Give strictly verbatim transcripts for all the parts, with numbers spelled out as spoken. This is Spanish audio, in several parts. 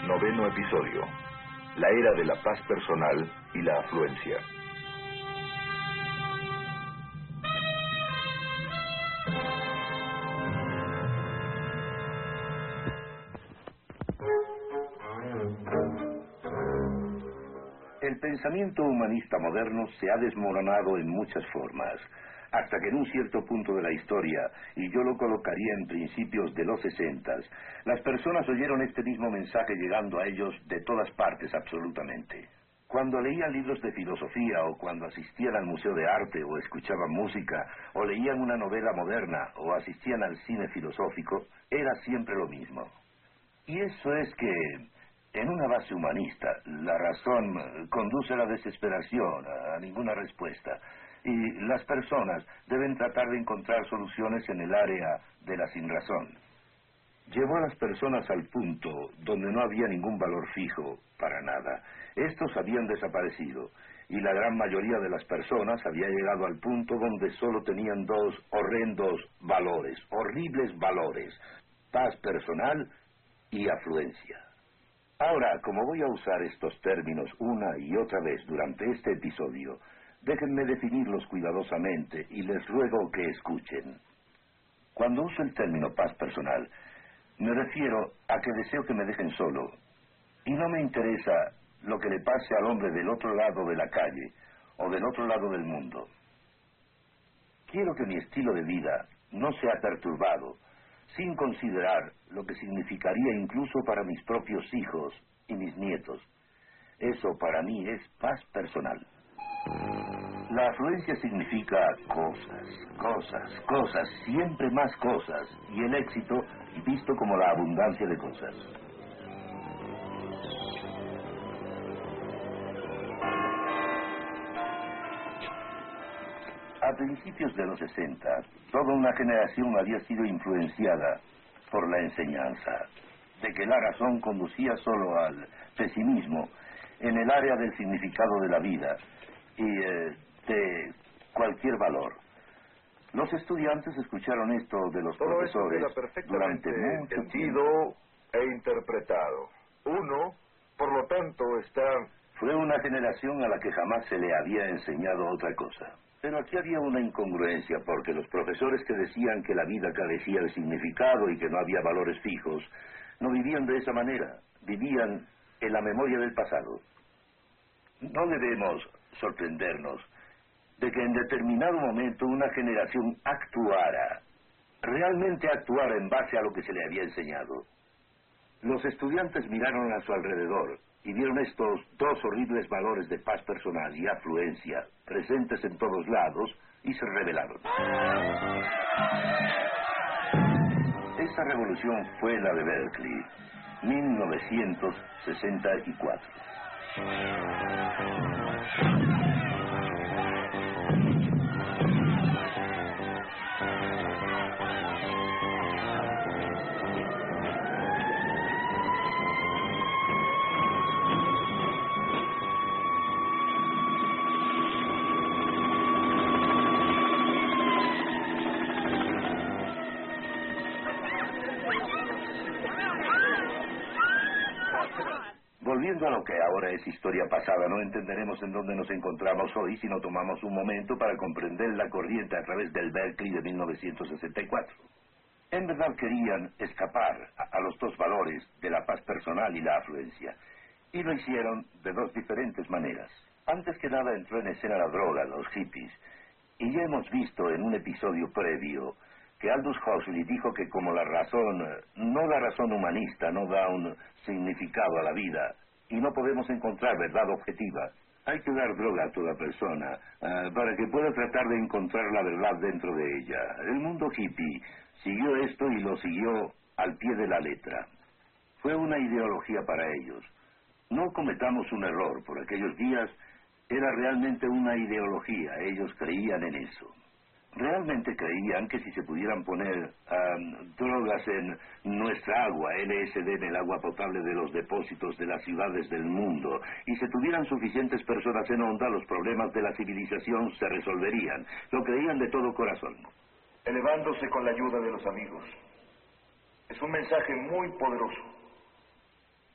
Noveno episodio. La era de la paz personal y la afluencia. El pensamiento humanista moderno se ha desmoronado en muchas formas, hasta que en un cierto punto de la historia, y yo lo colocaría en principios de los sesentas, las personas oyeron este mismo mensaje llegando a ellos de todas partes absolutamente. Cuando leían libros de filosofía, o cuando asistían al museo de arte, o escuchaban música, o leían una novela moderna, o asistían al cine filosófico, era siempre lo mismo. Y eso es que, en una base humanista, la razón conduce a la desesperación, a ninguna respuesta. Y las personas deben tratar de encontrar soluciones en el área de la sinrazón. Llevó a las personas al punto donde no había ningún valor fijo para nada. Estos habían desaparecido, y la gran mayoría de las personas había llegado al punto donde solo tenían dos horrendos valores, horribles valores: paz personal y afluencia. Ahora, como voy a usar estos términos una y otra vez durante este episodio, déjenme definirlos cuidadosamente y les ruego que escuchen. Cuando uso el término paz personal, me refiero a que deseo que me dejen solo, y no me interesa lo que le pase al hombre del otro lado de la calle o del otro lado del mundo. Quiero que mi estilo de vida no sea perturbado, sin considerar lo que significaría incluso para mis propios hijos y mis nietos. Eso para mí es paz personal. La afluencia significa cosas, cosas, cosas, siempre más cosas, y el éxito visto como la abundancia de cosas. A principios de los sesenta, toda una generación había sido influenciada por la enseñanza de que la razón conducía solo al pesimismo en el área del significado de la vida y eh, de cualquier valor. Los estudiantes escucharon esto de los Todo profesores eso queda durante perfectamente mucho entendido tiempo e interpretado. Uno, por lo tanto, está... Fue una generación a la que jamás se le había enseñado otra cosa. Pero aquí había una incongruencia, porque los profesores que decían que la vida carecía de significado y que no había valores fijos, no vivían de esa manera, vivían en la memoria del pasado. No debemos sorprendernos de que en determinado momento una generación actuara, realmente actuara en base a lo que se le había enseñado. Los estudiantes miraron a su alrededor y vieron estos dos horribles valores de paz personal y afluencia presentes en todos lados y se rebelaron. Esa revolución fue la de Berkeley, mil novecientos sesenta y cuatro. Volviendo a lo que ahora es historia pasada, no entenderemos en dónde nos encontramos hoy si no tomamos un momento para comprender la corriente a través del Berkeley de mil novecientos sesenta y cuatro. En verdad querían escapar a, a los dos valores de la paz personal y la afluencia, y lo hicieron de dos diferentes maneras. Antes que nada entró en escena la droga, los hippies, y ya hemos visto en un episodio previo que Aldous Huxley dijo que como la razón, no la razón humanista, no da un significado a la vida, y no podemos encontrar verdad objetiva, hay que dar droga a toda persona uh, para que pueda tratar de encontrar la verdad dentro de ella. El mundo hippie siguió esto y lo siguió al pie de la letra. Fue una ideología para ellos. No cometamos un error, por aquellos días era realmente una ideología, ellos creían en eso. Realmente creían que si se pudieran poner um, drogas en nuestra agua, L S D en el agua potable de los depósitos de las ciudades del mundo, y se tuvieran suficientes personas en onda, los problemas de la civilización se resolverían. Lo creían de todo corazón. Elevándose con la ayuda de los amigos. Es un mensaje muy poderoso.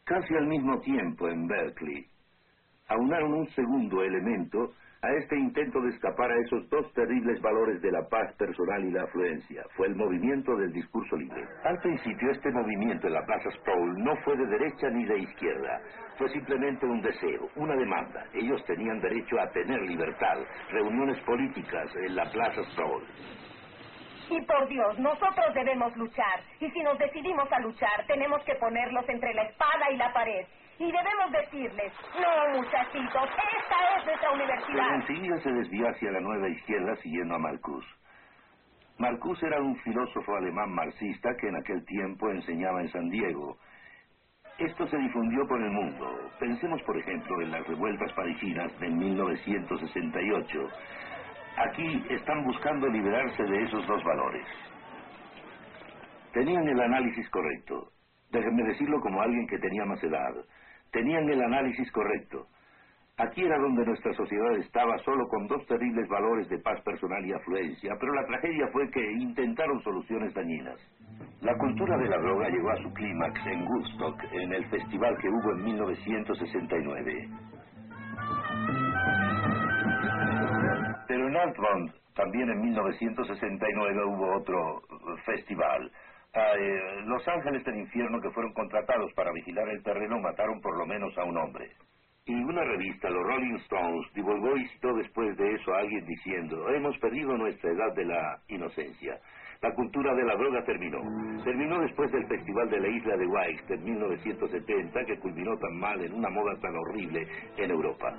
Casi al mismo tiempo, en Berkeley, aunaron un segundo elemento a este intento de escapar a esos dos terribles valores de la paz personal y la afluencia. Fue el movimiento del discurso libre. Al principio, este movimiento en la Plaza Sproul no fue de derecha ni de izquierda. Fue simplemente un deseo, una demanda. Ellos tenían derecho a tener libertad, reuniones políticas en la Plaza Sproul. Y por Dios, nosotros debemos luchar. Y si nos decidimos a luchar, tenemos que ponerlos entre la espada y la pared. Y debemos decirles, no, muchachitos, esta es nuestra universidad. Pero enseguida se desvió hacia la nueva izquierda siguiendo a Marcuse. Marcuse era un filósofo alemán marxista que en aquel tiempo enseñaba en San Diego. Esto se difundió por el mundo. Pensemos, por ejemplo, en las revueltas parisinas de mil novecientos sesenta y ocho. Aquí están buscando liberarse de esos dos valores. Tenían el análisis correcto. Déjenme decirlo como alguien que tenía más edad. Tenían el análisis correcto. Aquí era donde nuestra sociedad estaba solo con dos terribles valores de paz personal y afluencia, pero la tragedia fue que intentaron soluciones dañinas. La cultura de la droga llegó a su clímax en Woodstock, en el festival que hubo en mil novecientos sesenta y nueve. Pero en Altamont, también en mil novecientos sesenta y nueve, hubo otro festival. Ah, eh, Los Ángeles del Infierno, que fueron contratados para vigilar el terreno, mataron por lo menos a un hombre. Y una revista, los Rolling Stones, divulgó y citó después de eso a alguien diciendo: hemos perdido nuestra edad de la inocencia. La cultura de la droga terminó. Terminó después del Festival de la Isla de Wight en mil novecientos setenta, que culminó tan mal en una moda tan horrible en Europa.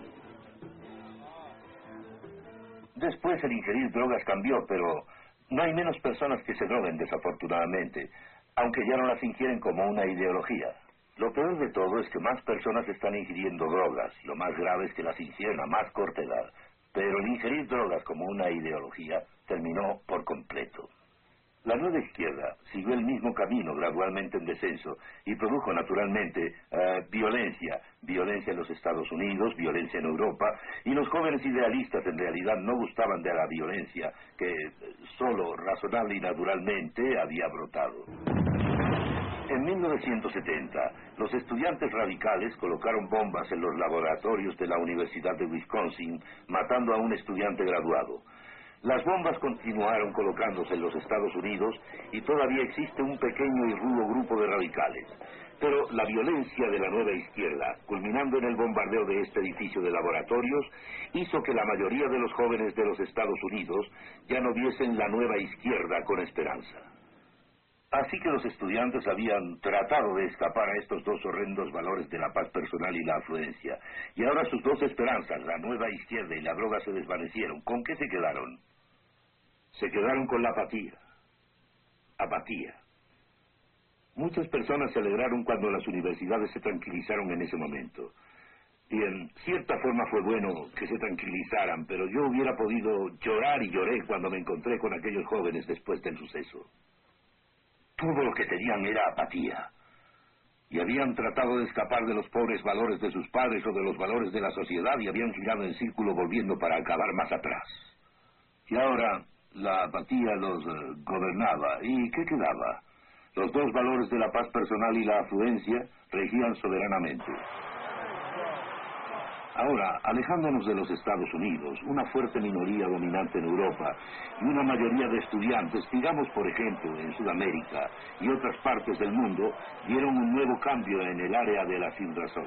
Después el ingerir drogas cambió, pero no hay menos personas que se droguen, desafortunadamente, aunque ya no las ingieren como una ideología. Lo peor de todo es que más personas están ingiriendo drogas, y lo más grave es que las ingieren a más corta edad. Pero el ingerir drogas como una ideología terminó por completo. La nueva izquierda siguió el mismo camino, gradualmente en descenso, y produjo naturalmente uh, violencia, violencia en los Estados Unidos, violencia en Europa, y los jóvenes idealistas en realidad no gustaban de la violencia que solo razonable y naturalmente había brotado. En mil novecientos setenta, los estudiantes radicales colocaron bombas en los laboratorios de la Universidad de Wisconsin, matando a un estudiante graduado. Las bombas continuaron colocándose en los Estados Unidos y todavía existe un pequeño y rudo grupo de radicales. Pero la violencia de la nueva izquierda, culminando en el bombardeo de este edificio de laboratorios, hizo que la mayoría de los jóvenes de los Estados Unidos ya no viesen la nueva izquierda con esperanza. Así que los estudiantes habían tratado de escapar a estos dos horrendos valores de la paz personal y la afluencia. Y ahora sus dos esperanzas, la nueva izquierda y la droga, se desvanecieron. ¿Con qué se quedaron? Se quedaron con la apatía. Apatía. Muchas personas se alegraron cuando las universidades se tranquilizaron en ese momento. Y en cierta forma fue bueno que se tranquilizaran, pero yo hubiera podido llorar y lloré cuando me encontré con aquellos jóvenes después del suceso. Todo lo que tenían era apatía. Y habían tratado de escapar de los pobres valores de sus padres o de los valores de la sociedad y habían girado en círculo volviendo para acabar más atrás. Y ahora la apatía los uh, gobernaba. ¿Y qué quedaba? Los dos valores de la paz personal y la afluencia regían soberanamente. Ahora, alejándonos de los Estados Unidos, una fuerte minoría dominante en Europa y una mayoría de estudiantes, digamos por ejemplo en Sudamérica y otras partes del mundo, dieron un nuevo cambio en el área de la sinrazón.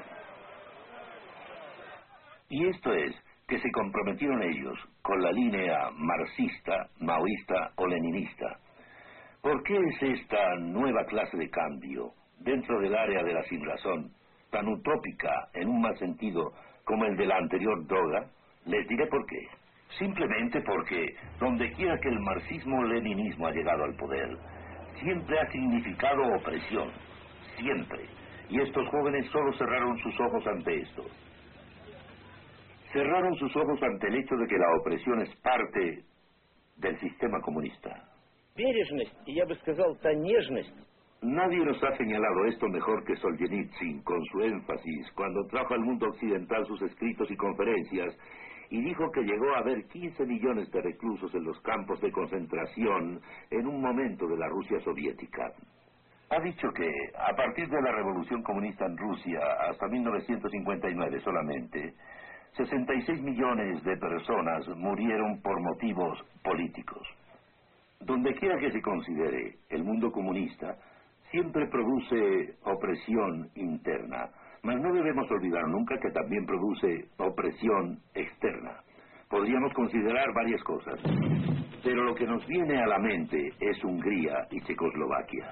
Y esto es que se comprometieron ellos con la línea marxista, maoísta o leninista. ¿Por qué es esta nueva clase de cambio dentro del área de la sinrazón tan utópica en un mal sentido como el de la anterior droga? Les diré por qué. Simplemente porque donde quiera que el marxismo-leninismo ha llegado al poder, siempre ha significado opresión. Siempre. Y estos jóvenes solo cerraron sus ojos ante esto. Cerraron sus ojos ante el hecho de que la opresión es parte del sistema comunista. Бережность, y я бы сказал, та нежность. Nadie nos ha señalado esto mejor que Solzhenitsyn, con su énfasis, cuando trajo al mundo occidental sus escritos y conferencias, y dijo que llegó a haber quince millones de reclusos en los campos de concentración en un momento de la Rusia soviética. Ha dicho que a partir de la revolución comunista en Rusia hasta mil novecientos cincuenta y nueve solamente, sesenta y seis millones de personas murieron por motivos políticos. Donde quiera que se considere el mundo comunista, siempre produce opresión interna, mas no debemos olvidar nunca que también produce opresión externa. Podríamos considerar varias cosas, pero lo que nos viene a la mente es Hungría y Checoslovaquia.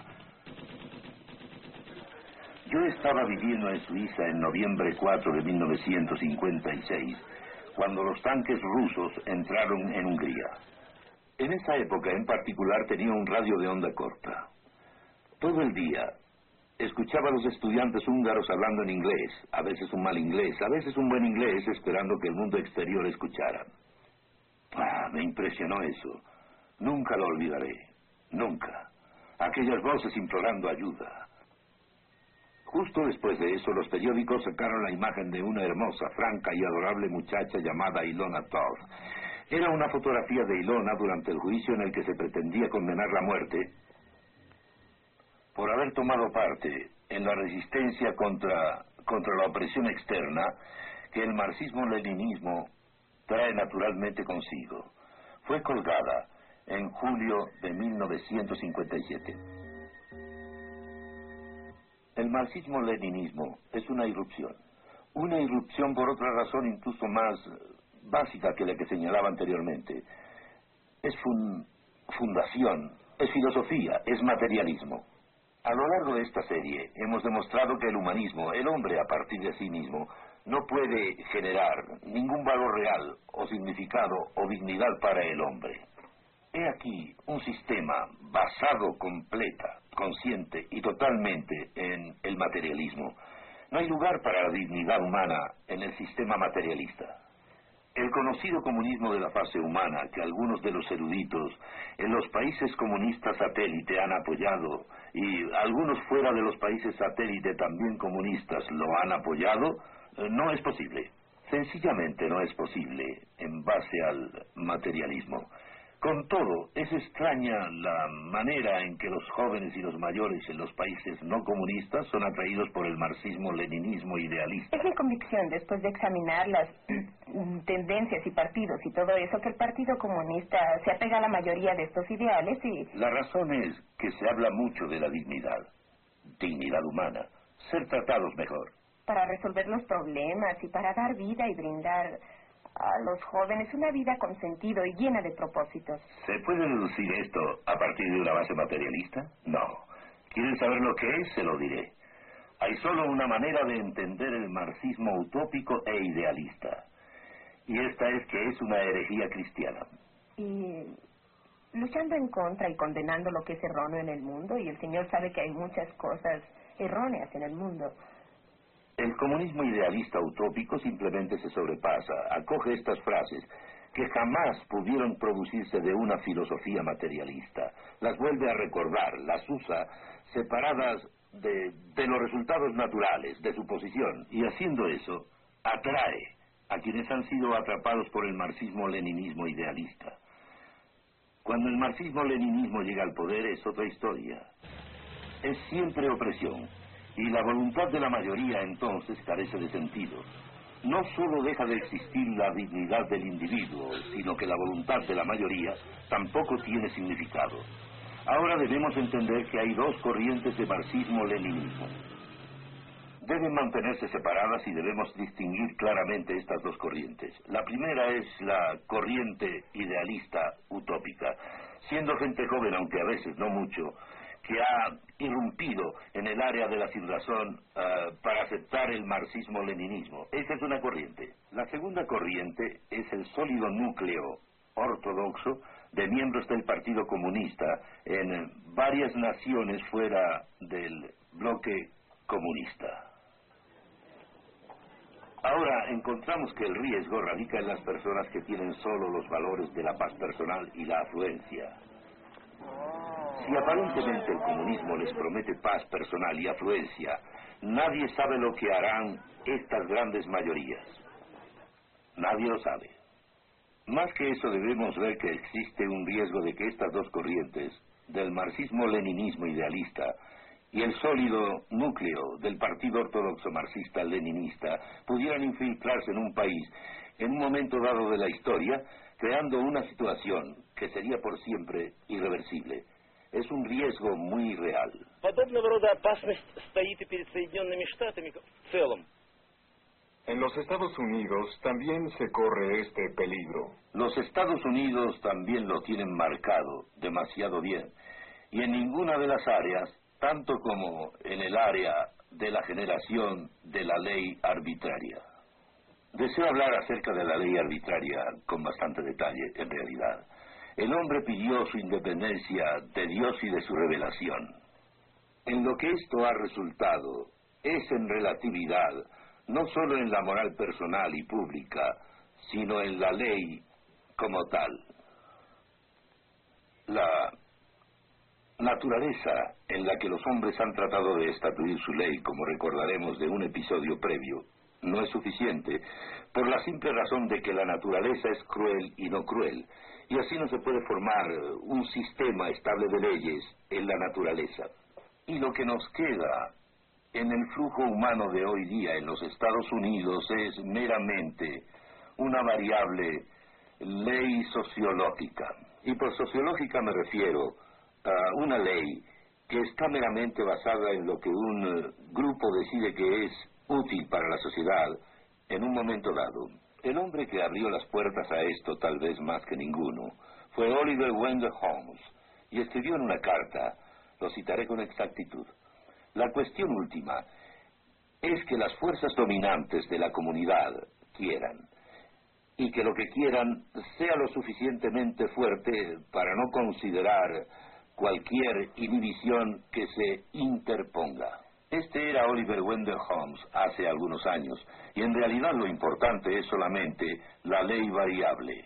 Yo estaba viviendo en Suiza en noviembre cuatro de mil novecientos cincuenta y seis, cuando los tanques rusos entraron en Hungría. En esa época en particular tenía un radio de onda corta. Todo el día escuchaba a los estudiantes húngaros hablando en inglés, a veces un mal inglés, a veces un buen inglés, esperando que el mundo exterior escuchara. Ah, me impresionó eso. Nunca lo olvidaré. Nunca. Aquellas voces implorando ayuda. Justo después de eso, los periódicos sacaron la imagen de una hermosa, franca y adorable muchacha llamada Ilona Todd. Era una fotografía de Ilona durante el juicio en el que se pretendía condenar la muerte por haber tomado parte en la resistencia contra, contra la opresión externa que el marxismo-leninismo trae naturalmente consigo. Fue colgada en julio de mil novecientos cincuenta y siete. El marxismo-leninismo es una irrupción. Una irrupción por otra razón incluso más básica que la que señalaba anteriormente. Es fun, fundación, es filosofía, es materialismo. A lo largo de esta serie hemos demostrado que el humanismo, el hombre a partir de sí mismo, no puede generar ningún valor real o significado o dignidad para el hombre. He aquí un sistema basado completa, consciente y totalmente en el materialismo. No hay lugar para la dignidad humana en el sistema materialista. El conocido comunismo de la fase humana, que algunos de los eruditos en los países comunistas satélite han apoyado, y algunos fuera de los países satélite también comunistas lo han apoyado, no es posible. Sencillamente no es posible en base al materialismo. Con todo, es extraña la manera en que los jóvenes y los mayores en los países no comunistas son atraídos por el marxismo-leninismo idealista. Es mi convicción, después de examinar las tendencias y partidos y todo eso, que el Partido Comunista se apega a la mayoría de estos ideales y... La razón es que se habla mucho de la dignidad, dignidad humana, ser tratados mejor. Para resolver los problemas y para dar vida y brindar a los jóvenes una vida con sentido y llena de propósitos. ¿Se puede deducir esto a partir de una base materialista? No. ¿Quieren saber lo que es? Se lo diré. Hay solo una manera de entender el marxismo utópico e idealista. Y esta es que es una herejía cristiana. Y luchando en contra y condenando lo que es erróneo en el mundo, y el Señor sabe que hay muchas cosas erróneas en el mundo. El comunismo idealista utópico simplemente se sobrepasa, acoge estas frases que jamás pudieron producirse de una filosofía materialista, las vuelve a recordar, las usa separadas de, de los resultados naturales, de su posición, y haciendo eso, atrae a quienes han sido atrapados por el marxismo-leninismo idealista. Cuando el marxismo-leninismo llega al poder es otra historia. Es siempre opresión. Y la voluntad de la mayoría entonces carece de sentido. No solo deja de existir la dignidad del individuo, sino que la voluntad de la mayoría tampoco tiene significado. Ahora debemos entender que hay dos corrientes de marxismo-leninismo. Deben mantenerse separadas y debemos distinguir claramente estas dos corrientes. La primera es la corriente idealista utópica, siendo gente joven, aunque a veces no mucho, que ha irrumpido en el área de la sinrazón uh, para aceptar el marxismo-leninismo. Esa es una corriente. La segunda corriente es el sólido núcleo ortodoxo de miembros del Partido Comunista en varias naciones fuera del bloque comunista. Ahora encontramos que el riesgo radica en las personas que tienen solo los valores de la paz personal y la afluencia. Si aparentemente el comunismo les promete paz personal y afluencia, nadie sabe lo que harán estas grandes mayorías. Nadie lo sabe. Más que eso, debemos ver que existe un riesgo de que estas dos corrientes, del marxismo-leninismo idealista y el sólido núcleo del Partido Ortodoxo Marxista-Leninista pudieran infiltrarse en un país en un momento dado de la historia, creando una situación que sería por siempre irreversible. Es un riesgo muy real. Подобного рода опасность стоит и перед Соединенными Штатами в целом. En los Estados Unidos también se corre este peligro. Los Estados Unidos también lo tienen marcado demasiado bien, y en ninguna de las áreas, tanto como en el área de la generación de la ley arbitraria. Deseo hablar acerca de la ley arbitraria con bastante detalle, en realidad. El hombre pidió su independencia de Dios y de su revelación. En lo que esto ha resultado es en relatividad, no solo en la moral personal y pública, sino en la ley como tal. La naturaleza en la que los hombres han tratado de estatuir su ley, como recordaremos de un episodio previo, no es suficiente, por la simple razón de que la naturaleza es cruel y no cruel, y así no se puede formar un sistema estable de leyes en la naturaleza. Y lo que nos queda en el flujo humano de hoy día en los Estados Unidos es meramente una variable ley sociológica. Y por sociológica me refiero a una ley que está meramente basada en lo que un uh, grupo decide que es útil para la sociedad en un momento dado. El hombre que abrió las puertas a esto, tal vez más que ninguno, fue Oliver Wendell Holmes, y escribió en una carta, lo citaré con exactitud: la cuestión última es que las fuerzas dominantes de la comunidad quieran, y que lo que quieran sea lo suficientemente fuerte para no considerar cualquier inhibición que se interponga. Este era Oliver Wendell Holmes hace algunos años, y en realidad lo importante es solamente la ley variable.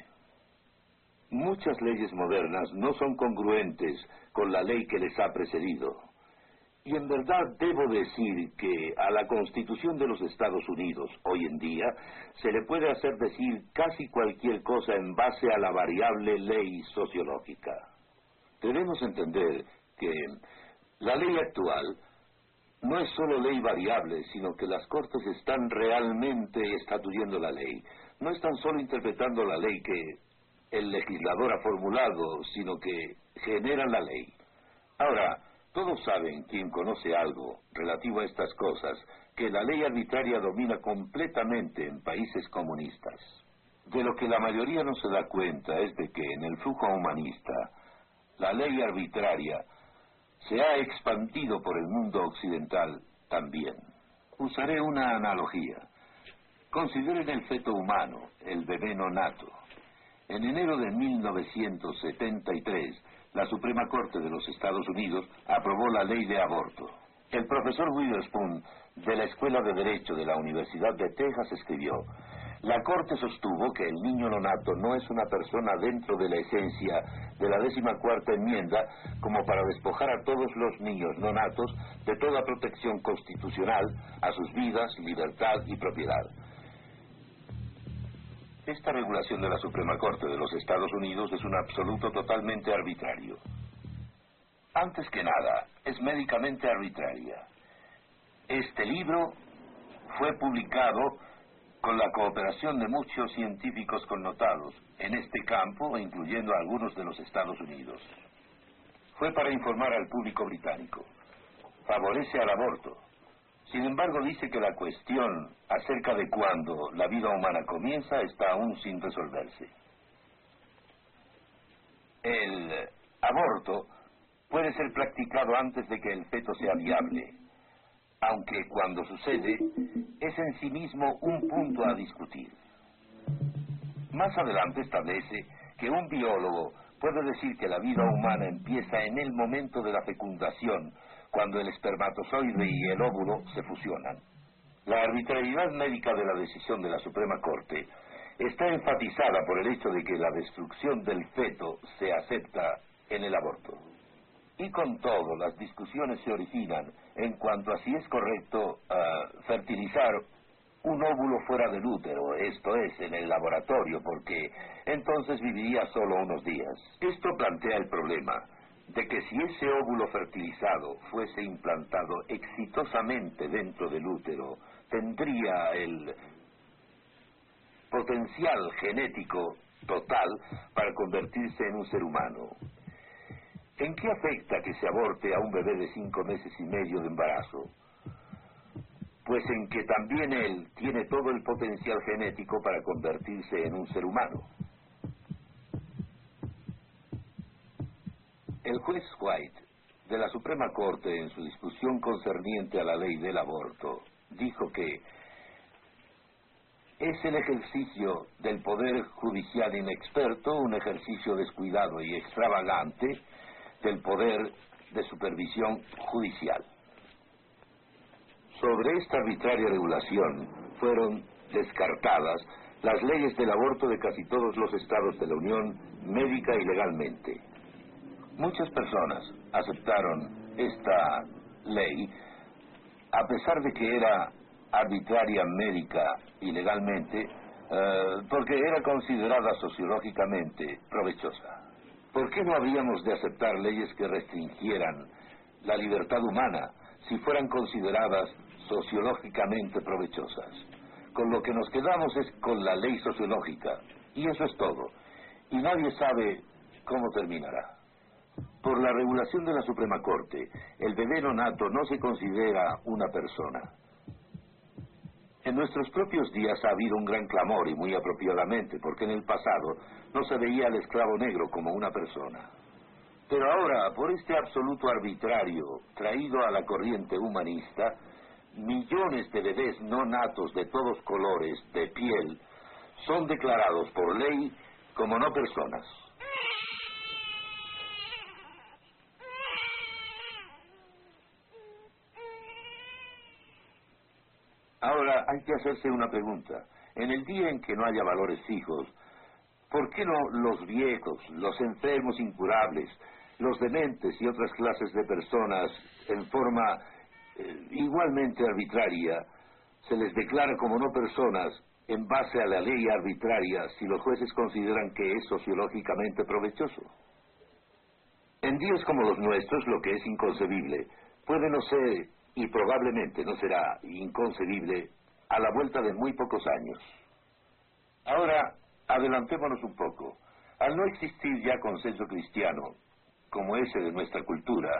Muchas leyes modernas no son congruentes con la ley que les ha precedido. Y en verdad debo decir que a la Constitución de los Estados Unidos hoy en día se le puede hacer decir casi cualquier cosa en base a la variable ley sociológica. Debemos entender que la ley actual no es solo ley variable, sino que las Cortes están realmente estatuyendo la ley. No están solo interpretando la ley que el legislador ha formulado, sino que generan la ley. Ahora, todos saben, quien conoce algo relativo a estas cosas, que la ley arbitraria domina completamente en países comunistas. De lo que la mayoría no se da cuenta es de que en el flujo humanista, la ley arbitraria se ha expandido por el mundo occidental también. Usaré una analogía. Consideren el feto humano, el bebé nonato. En enero de mil novecientos setenta y tres, la Suprema Corte de los Estados Unidos aprobó la ley de aborto. El profesor Witherspoon, de la Escuela de Derecho de la Universidad de Texas, escribió: la Corte sostuvo que el niño nonato no es una persona dentro de la esencia de la decimocuarta enmienda como para despojar a todos los niños nonatos de toda protección constitucional a sus vidas, libertad y propiedad. Esta regulación de la Suprema Corte de los Estados Unidos es un absoluto totalmente arbitrario. Antes que nada, es médicamente arbitraria. Este libro fue publicado con la cooperación de muchos científicos connotados en este campo, incluyendo a algunos de los Estados Unidos. Fue para informar al público británico. Favorece al aborto. Sin embargo, dice que la cuestión acerca de cuándo la vida humana comienza está aún sin resolverse. El aborto puede ser practicado antes de que el feto sea viable, aunque cuando sucede es en sí mismo un punto a discutir. Más adelante establece que un biólogo puede decir que la vida humana empieza en el momento de la fecundación, cuando el espermatozoide y el óvulo se fusionan. La arbitrariedad médica de la decisión de la Suprema Corte está enfatizada por el hecho de que la destrucción del feto se acepta en el aborto. Y con todo, las discusiones se originan en cuanto a si es correcto uh, fertilizar un óvulo fuera del útero, esto es, en el laboratorio, porque entonces viviría solo unos días. Esto plantea el problema de que si ese óvulo fertilizado fuese implantado exitosamente dentro del útero, tendría el potencial genético total para convertirse en un ser humano. ¿En qué afecta que se aborte a un bebé de cinco meses y medio de embarazo? Pues en que también él tiene todo el potencial genético para convertirse en un ser humano. El juez White de la Suprema Corte, en su discusión concerniente a la ley del aborto, dijo que es el ejercicio del poder judicial inexperto, un ejercicio descuidado y extravagante del poder de supervisión judicial. Sobre esta arbitraria regulación fueron descartadas las leyes del aborto de casi todos los estados de la Unión, médica y legalmente. Muchas personas aceptaron esta ley a pesar de que era arbitraria médica y legalmente, eh, porque era considerada sociológicamente provechosa. ¿Por qué no habríamos de aceptar leyes que restringieran la libertad humana si fueran consideradas sociológicamente provechosas? Con lo que nos quedamos es con la ley sociológica, y eso es todo. Y nadie sabe cómo terminará. Por la regulación de la Suprema Corte, el bebé neonato no se considera una persona. En nuestros propios días ha habido un gran clamor, y muy apropiadamente, porque en el pasado no se veía al esclavo negro como una persona. Pero ahora, por este absoluto arbitrario traído a la corriente humanista, millones de bebés no natos de todos colores de piel son declarados por ley como no personas. Ahora hay que hacerse una pregunta. En el día en que no haya valores fijos, ¿por qué no los viejos, los enfermos incurables, los dementes y otras clases de personas en forma eh, igualmente arbitraria se les declara como no personas en base a la ley arbitraria si los jueces consideran que es sociológicamente provechoso? En días como los nuestros, lo que es inconcebible puede no ser, y probablemente no será inconcebible, a la vuelta de muy pocos años. Ahora, adelantémonos un poco. Al no existir ya consenso cristiano, como ese de nuestra cultura,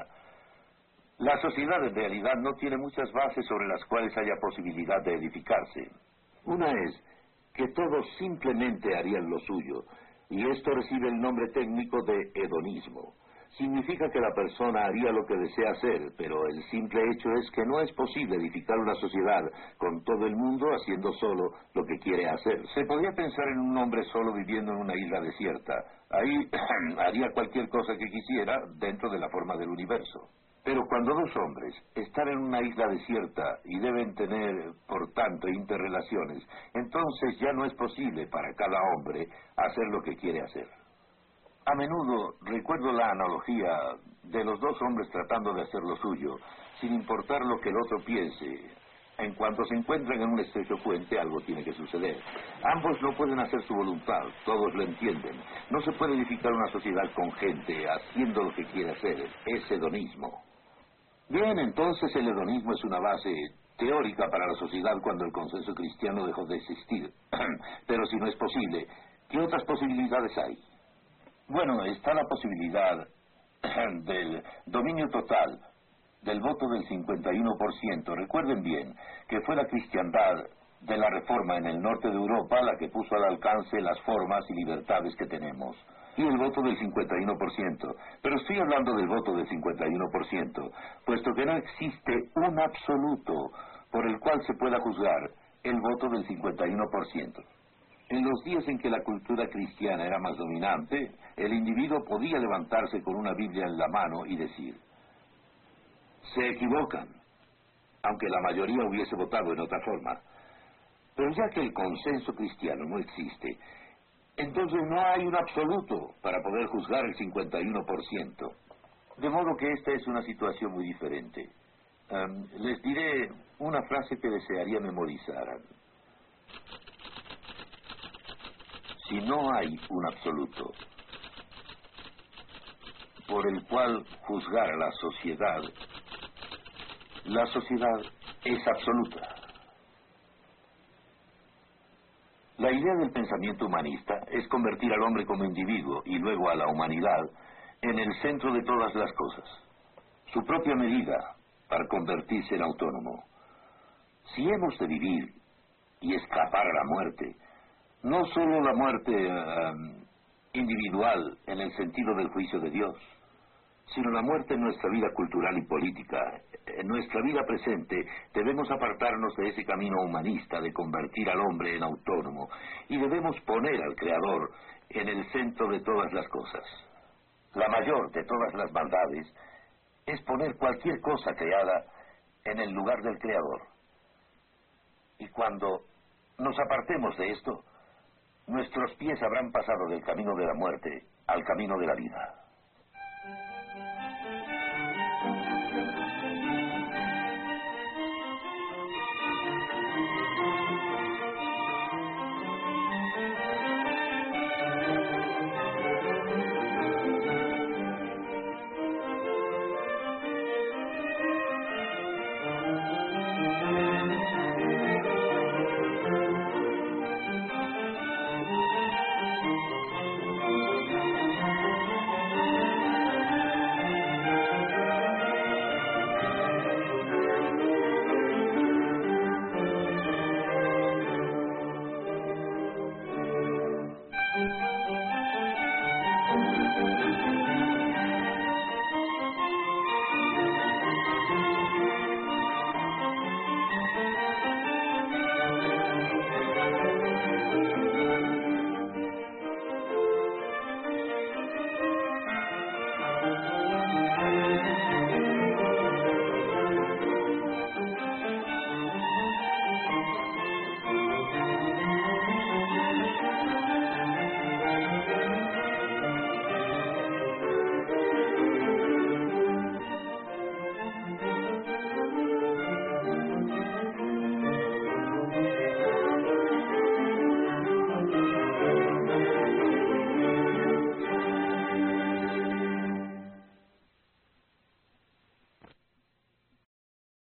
la sociedad en realidad no tiene muchas bases sobre las cuales haya posibilidad de edificarse. Una es que todos simplemente harían lo suyo, y esto recibe el nombre técnico de hedonismo. Significa que la persona haría lo que desea hacer, pero el simple hecho es que no es posible edificar una sociedad con todo el mundo haciendo solo lo que quiere hacer. Se podría pensar en un hombre solo viviendo en una isla desierta. Ahí haría cualquier cosa que quisiera dentro de la forma del universo. Pero cuando dos hombres están en una isla desierta y deben tener, por tanto, interrelaciones, entonces ya no es posible para cada hombre hacer lo que quiere hacer. A menudo recuerdo la analogía de los dos hombres tratando de hacer lo suyo, sin importar lo que el otro piense. En cuanto se encuentran en un estrecho puente, algo tiene que suceder. Ambos no pueden hacer su voluntad, todos lo entienden. No se puede edificar una sociedad con gente haciendo lo que quiere hacer. Es hedonismo. Bien, entonces el hedonismo es una base teórica para la sociedad cuando el consenso cristiano dejó de existir. Pero si no es posible, ¿qué otras posibilidades hay? Bueno, está la posibilidad del dominio total, del voto del cincuenta y uno por ciento. Recuerden bien que fue la cristiandad de la Reforma en el norte de Europa la que puso al alcance las formas y libertades que tenemos. Y el voto del cincuenta y uno por ciento. Pero estoy hablando del voto del cincuenta y uno por ciento, puesto que no existe un absoluto por el cual se pueda juzgar el voto del cincuenta y uno por ciento. En los días en que la cultura cristiana era más dominante, el individuo podía levantarse con una Biblia en la mano y decir: se equivocan, aunque la mayoría hubiese votado en otra forma. Pero ya que el consenso cristiano no existe, entonces no hay un absoluto para poder juzgar el cincuenta y uno por ciento. De modo que esta es una situación muy diferente. Um, les diré una frase que desearía memorizar. Si no hay un absoluto, por el cual juzgar a la sociedad, la sociedad es absoluta. La idea del pensamiento humanista es convertir al hombre como individuo y luego a la humanidad en el centro de todas las cosas, su propia medida para convertirse en autónomo. Si hemos de vivir y escapar a la muerte, no solo la muerte uh, individual en el sentido del juicio de Dios, sino la muerte en nuestra vida cultural y política, en nuestra vida presente, debemos apartarnos de ese camino humanista de convertir al hombre en autónomo y debemos poner al Creador en el centro de todas las cosas. La mayor de todas las maldades es poner cualquier cosa creada en el lugar del Creador. Y cuando nos apartemos de esto, nuestros pies habrán pasado del camino de la muerte al camino de la vida.